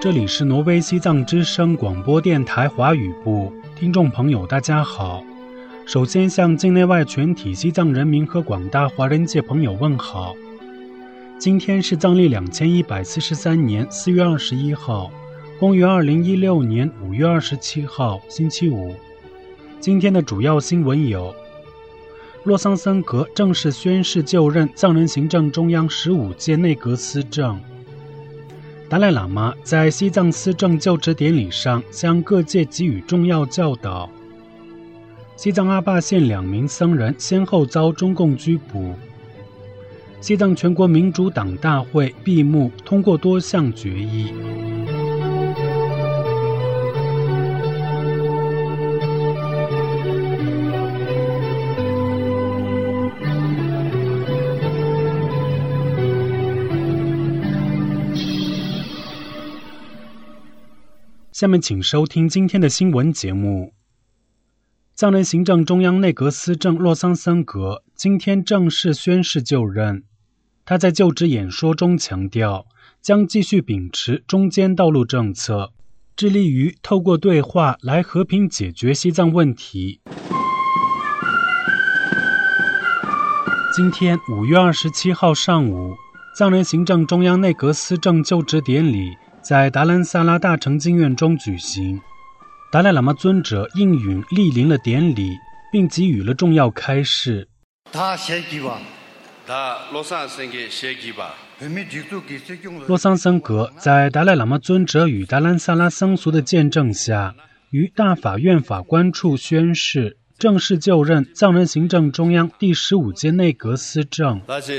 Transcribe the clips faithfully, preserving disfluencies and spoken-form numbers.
这里是挪威西藏之声广播电台华语部，听众朋友大家好。首先向境内外全体西藏人民和广大华人界朋友问好。今天是藏历两千一百四十三年四月二十一号，公元二零一六年五月二十七号，星期五。今天的主要新闻有：洛桑森格正式宣誓就任藏人行政中央十五届内阁司政。达赖喇嘛在西藏司政就职典礼上向各界给予重要教导。西藏阿坝县两名僧人先后遭中共拘捕。西藏全国民主党大会闭幕，通过多项决议。下面请收听今天的新闻节目。藏人行政中央内阁司政洛桑森格今天正式宣誓就任。他在就职演说中强调，将继续秉持中间道路政策，致力于透过对话来和平解决西藏问题。今天五月二十七号上午，藏人行政中央内阁司政就职典礼在达兰萨拉大成经院中举行。达赖喇嘛尊者应允莅临了典礼，并给予了重要开示。洛桑森格在达赖喇嘛尊者与达兰萨拉僧俗的见证下，于大法院法官处宣誓，正式就任藏人行政中央第十五届内阁司政。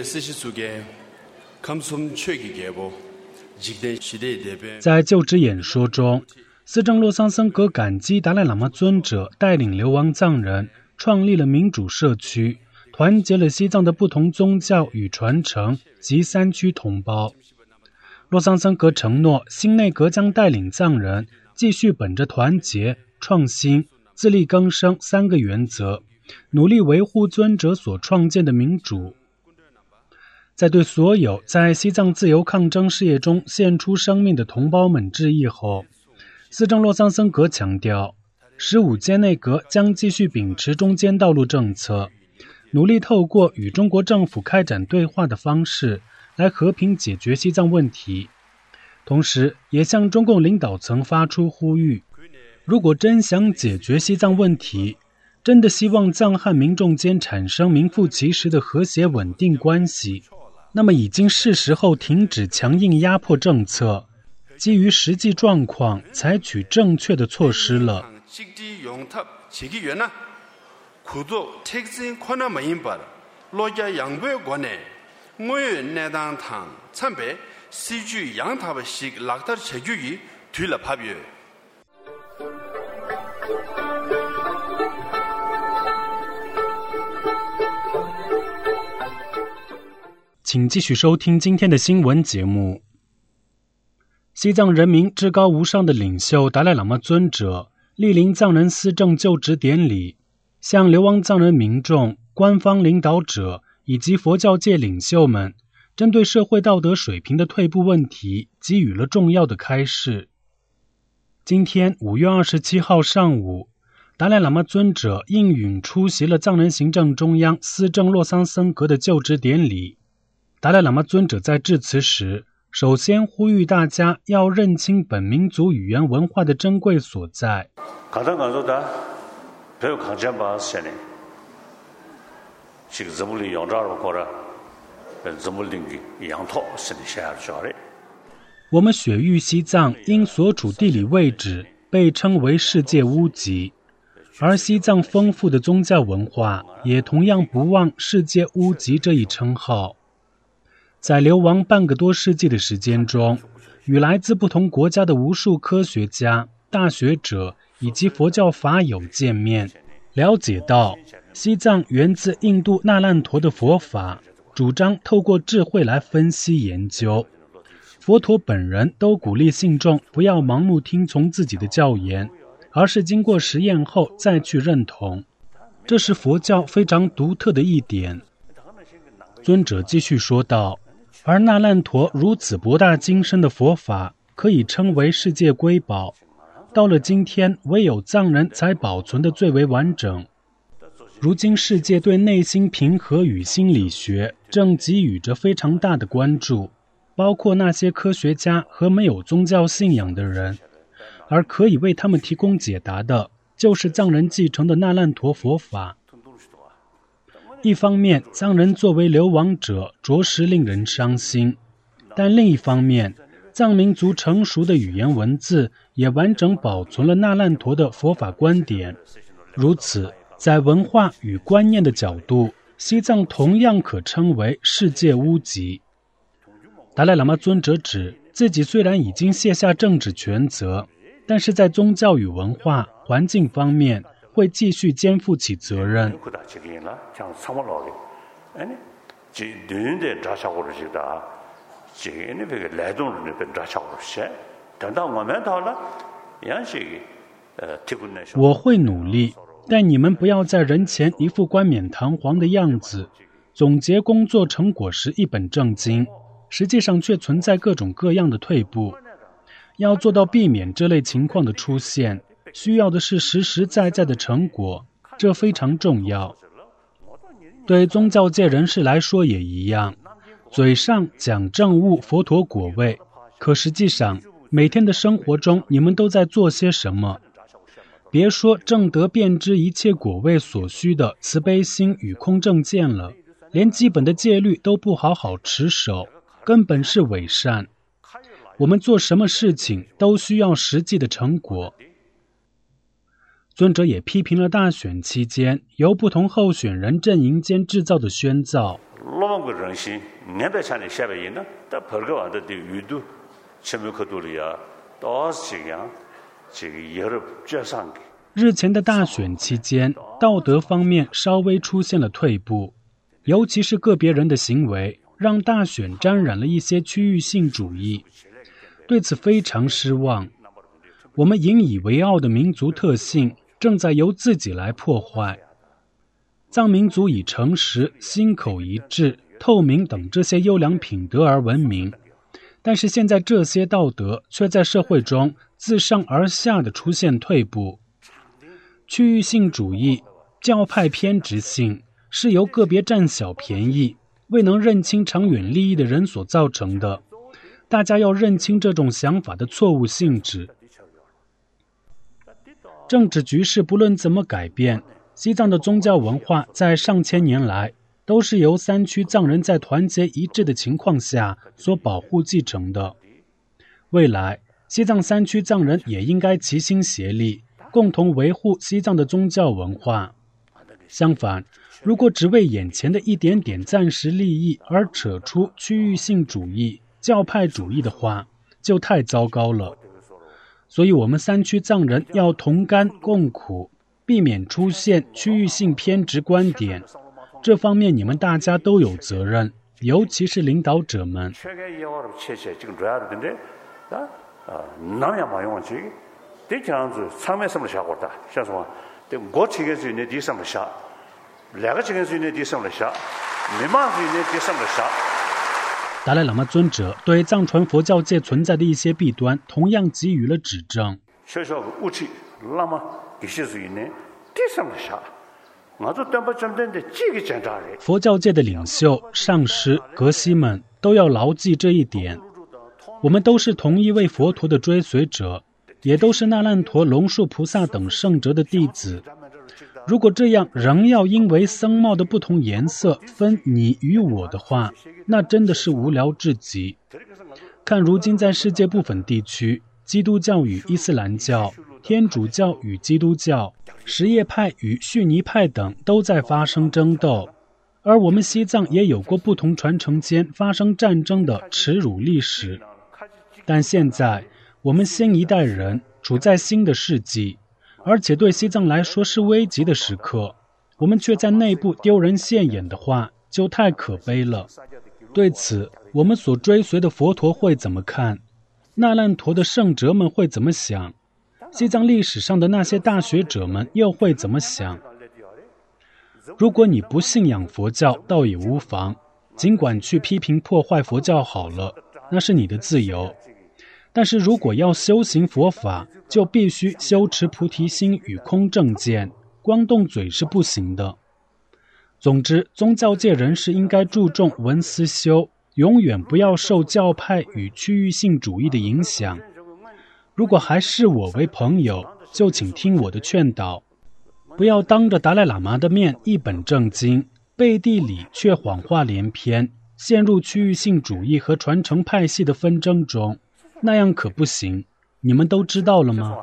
在就职演说中，司政洛桑森格感激达赖喇嘛尊者带领流亡藏人创立了民主社区，团结了西藏的不同宗教与传承及山区同胞。洛桑森格承诺，新内阁将带领藏人继续本着团结、创新、自力更生三个原则，努力维护尊者所创建的民主。在对所有在西藏自由抗争事业中献出生命的同胞们致意后，司政洛桑森格强调，十五届内阁将继续秉持中间道路政策，努力透过与中国政府开展对话的方式来和平解决西藏问题。同时也向中共领导层发出呼吁，如果真想解决西藏问题，真的希望藏汉民众间产生名副其实的和谐稳定关系，那么已经是时候停止强硬压迫政策，基于实际状况采取正确的措施了。请继续收听今天的新闻节目。西藏人民至高无上的领袖达赖喇嘛尊者莅临藏人司政就职典礼，向流亡藏人民众、官方领导者以及佛教界领袖们针对社会道德水平的退步问题给予了重要的开示。今天五月二十七号上午，达赖喇嘛尊者应允出席了藏人行政中央司政洛桑森格的就职典礼。达赖喇嘛尊者在致辞时，首先呼吁大家要认清本民族语言文化的珍贵所在。我们雪域西藏因所处地理位置被称为世界屋脊，而西藏丰富的宗教文化也同样不忘世界屋脊这一称号。在流亡半个多世纪的时间中，与来自不同国家的无数科学家、大学者以及佛教法友见面，了解到西藏源自印度那烂陀的佛法，主张透过智慧来分析研究。佛陀本人都鼓励信众不要盲目听从自己的教言，而是经过实验后再去认同，这是佛教非常独特的一点。尊者继续说道，而那烂陀如此博大精深的佛法， 可以称为世界瑰宝。到了今天，唯有藏人才保存得最为完整。如今世界对内心平和与心理学正给予着非常大的关注，包括那些科学家和没有宗教信仰的人，而可以为他们提供解答的，就是藏人继承的那烂陀佛法。一方面，藏人作为流亡者，着实令人伤心，但另一方面，藏民族成熟的语言文字也完整保存了那烂陀的佛法观点。如此，在文化与观念的角度，西藏同样可称为世界屋脊。达赖喇嘛尊者指，自己虽然已经卸下政治权责，但是在宗教与文化、环境方面会继续肩负起责任。我会努力，但你们不要在人前一副冠冕堂皇的样子，总结工作成果时一本正经，实际上却存在各种各样的退步。要做到避免这类情况的出现，需要的是实实在在的成果，这非常重要。对宗教界人士来说也一样，嘴上讲证悟佛陀果位，可实际上每天的生活中你们都在做些什么？别说证得遍知一切果位所需的慈悲心与空正见了，连基本的戒律都不好好持守，根本是伪善。我们做什么事情都需要实际的成果。尊者也批评了大选期间由不同候选人阵营间制造的喧噪。日前的大选期间，道德方面稍微出现了退步，尤其是个别人的行为让大选沾染了一些区域性主义，对此非常失望。我们引以为傲的民族特性正在由自己来破坏。藏民族以诚实、心口一致、透明等这些优良品德而闻名，但是现在这些道德却在社会中自上而下的出现退步。区域性主义、教派偏执性是由个别占小便宜、未能认清长远利益的人所造成的。大家要认清这种想法的错误性质。政治局势不论怎么改变，西藏的宗教文化在上千年来都是由三区藏人在团结一致的情况下所保护继承的。未来，西藏三区藏人也应该齐心协力，共同维护西藏的宗教文化。相反，如果只为眼前的一点点暂时利益而扯出区域性主义、教派主义的话，就太糟糕了。所以我们三区藏人要同甘共苦，避免出现区域性偏执观点。这方面你们大家都有责任，尤其是领导者们。达赖喇嘛尊者对藏传佛教界存在的一些弊端同样给予了指正。佛教界的领袖、上师、格西们都要牢记这一点。我们都是同一位佛陀的追随者，也都是那烂陀、龙树菩萨等圣者的弟子。如果这样仍要因为僧帽的不同颜色分你与我的话，那真的是无聊至极。看如今在世界部分地区，基督教与伊斯兰教、天主教与基督教、什叶派与逊尼派等都在发生争斗，而我们西藏也有过不同传承间发生战争的耻辱历史。但现在我们新一代人处在新的世纪，而且对西藏来说是危急的时刻，我们却在内部丢人现眼的话，就太可悲了。对此，我们所追随的佛陀会怎么看？那烂陀的圣哲们会怎么想？西藏历史上的那些大学者们又会怎么想？如果你不信仰佛教，倒也无妨，尽管去批评破坏佛教好了，那是你的自由。 但是如果要修行佛法，就必须修持菩提心与空正见，光动嘴是不行的。总之，宗教界人士应该注重闻思修，永远不要受教派与区域性主义的影响。如果还视我为朋友，就请听我的劝导，不要当着达赖喇嘛的面一本正经，背地里却谎话连篇，陷入区域性主义和传承派系的纷争中，那样可不行。你们都知道了吗？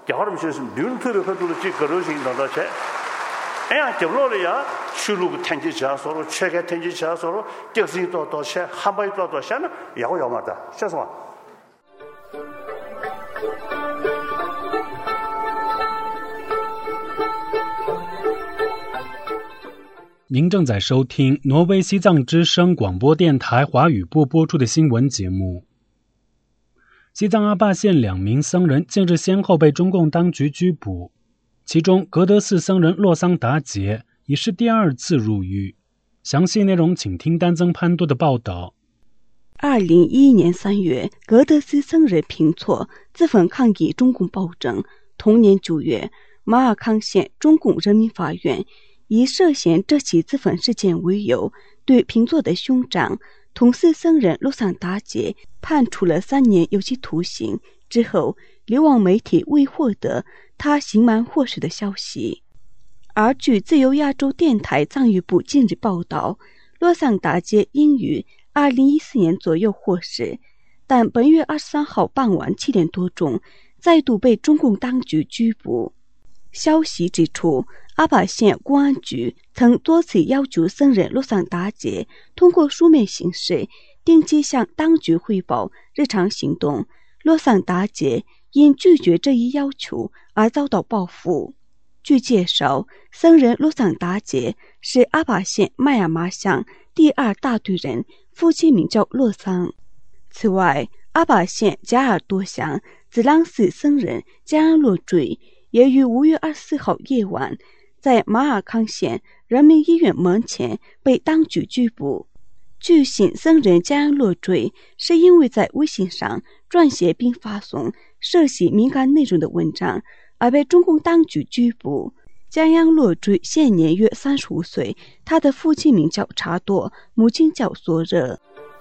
您正在收听挪威西藏之声广播电台华语部播出的新闻节目。西藏阿坝县两名僧人近日先后被中共当局拘捕，其中格德寺僧人洛桑达杰已是第二次入狱。详细内容请听丹增潘多的报道。 二零一一年三月，格德寺僧人平措自焚抗议中共暴政。同年九月，马尔康县中共人民法院以涉嫌这起自焚事件为由，对平措的兄长同寺僧人洛桑达杰判处了三年有期徒刑。之后，流亡媒体未获得他刑满获释的消息。而据自由亚洲电台藏语部近日报道，洛桑达杰应于二零一四年左右获释，但本月二十三号傍晚七点多钟再度被中共当局拘捕。消息指出，阿坝县公安局曾多次要求僧人洛桑达杰通过书面形式定期向当局汇报日常行动。洛桑达杰因拒绝这一要求而遭到报复。据介绍，僧人洛桑达杰是阿坝县麦尔麻乡第二大队人，父亲名叫洛桑。此外，阿坝县加尔多乡子朗寺僧人加安洛坠也于五月二十四号夜晚在马尔康县人民医院门前被当局拘捕。据悉，僧人加安洛坠是因为在微信上撰写并发送涉及敏感内容的文章而被中共当局拘捕。加安洛坠现年约三十五岁，他的父亲名叫查多，母亲叫索热。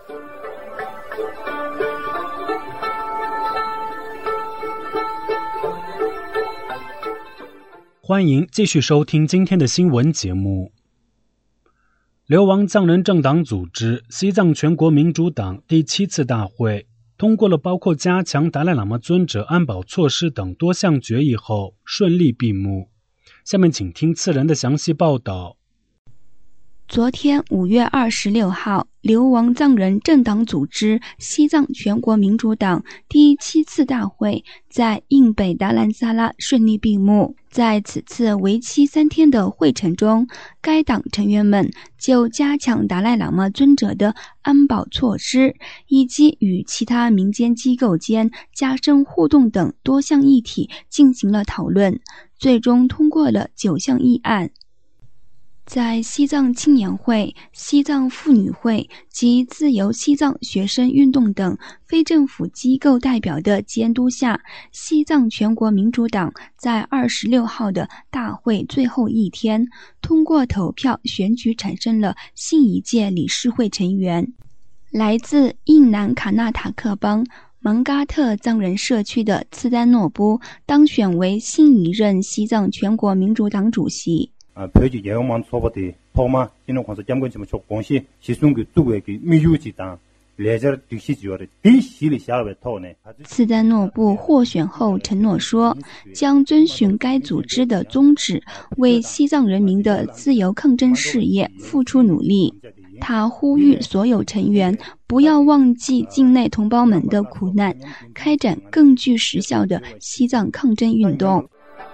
欢迎继续收听今天的新闻节目。流亡藏人政党组织西藏全国民主党第七次大会通过了包括加强达赖喇嘛尊者安保措施等多项决议后，顺利闭幕。下面请听次人的详细报道。 昨天五月二十六号，流亡藏人政党组织西藏全国民主党第七次大会在印北达兰萨拉顺利闭幕。在此次为期三天的会程中，该党成员们就加强达赖喇嘛尊者的安保措施以及与其他民间机构间加深互动等多项议题进行了讨论，最终通过了九项议案。在西藏青年会、西藏妇女会及自由西藏学生运动等非政府机构代表的监督下，西藏全国民主党在二十六号的大会最后一天通过投票选举产生了新一届理事会成员。来自印南卡纳塔克邦蒙嘎特藏人社区的次丹诺布当选为新一任西藏全国民主党主席。 아, 표지 예언만 소버디 토마 이런 관서 잠근지만 조건시 시순기 두고에기 미유지당 레저 득시지어를 디시리 샤베 토네。 次丹诺布获选后承诺说，将遵循该组织的宗旨，为西藏人民的自由抗争事业付出努力。他呼吁所有成员不要忘记境内同胞们的苦难，开展更具实效的西藏抗争运动。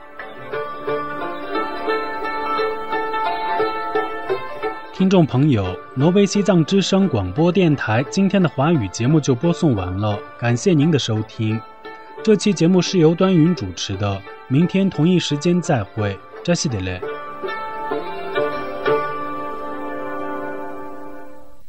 听众朋友，挪威西藏之声广播电台今天的华语节目就播送完了，感谢您的收听。这期节目是由端云主持的，明天同一时间再会，扎西德勒。